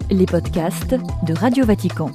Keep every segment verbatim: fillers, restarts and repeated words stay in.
les podcasts de Radio Vatican.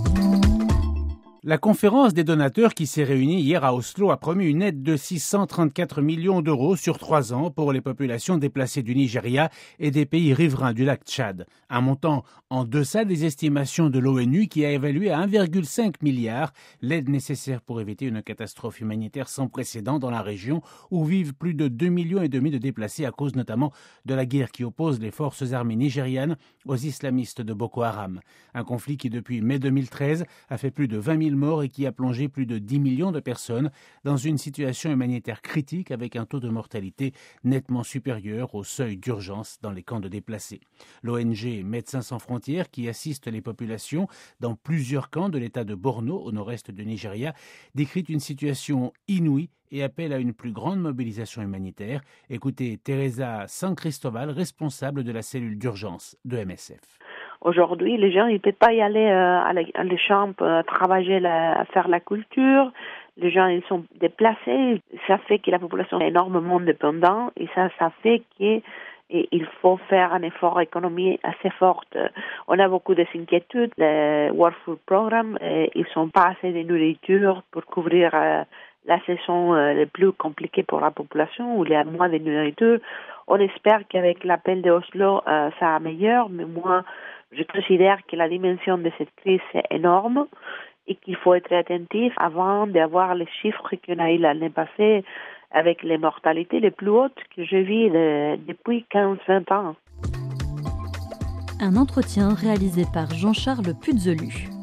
La conférence des donateurs qui s'est réunie hier à Oslo a promis une aide de six cent trente-quatre millions d'euros sur trois ans pour les populations déplacées du Nigeria et des pays riverains du lac Tchad. Un montant en deçà des estimations de l'ONU qui a évalué à un virgule cinq milliard l'aide nécessaire pour éviter une catastrophe humanitaire sans précédent dans la région où vivent plus de deux millions et demi de déplacés à cause notamment de la guerre qui oppose les forces armées nigérianes aux islamistes de Boko Haram. Un conflit qui depuis mai deux mille treize a fait plus de vingt mille morts et qui a plongé plus de dix millions de personnes dans une situation humanitaire critique avec un taux de mortalité nettement supérieur au seuil d'urgence dans les camps de déplacés. L'O N G Médecins sans frontières, qui assiste les populations dans plusieurs camps de l'état de Borno, au nord-est du Nigeria, décrit une situation inouïe et appelle à une plus grande mobilisation humanitaire. Écoutez Teresa San Cristobal, responsable de la cellule d'urgence de M S F. Aujourd'hui, les gens, ils ne peuvent pas y aller euh, à, la, à les champs, euh, travailler, la, faire la culture. Les gens, ils sont déplacés. Ça fait que la population est énormément dépendante et ça, ça fait qu'il faut faire un effort économique assez fort. On a beaucoup d'inquiétudes. Le World Food Programme, euh, ils sont pas assez de nourriture pour couvrir euh, la saison euh, la plus compliquée pour la population où il y a moins de nourriture. On espère qu'avec l'appel de Oslo, euh, ça améliore, mais moi, je considère que la dimension de cette crise est énorme et qu'il faut être attentif avant d'avoir les chiffres qu'on a eu l'année passée avec les mortalités les plus hautes que je vis le, depuis quinze à vingt ans. Un entretien réalisé par Jean-Charles Puzelu.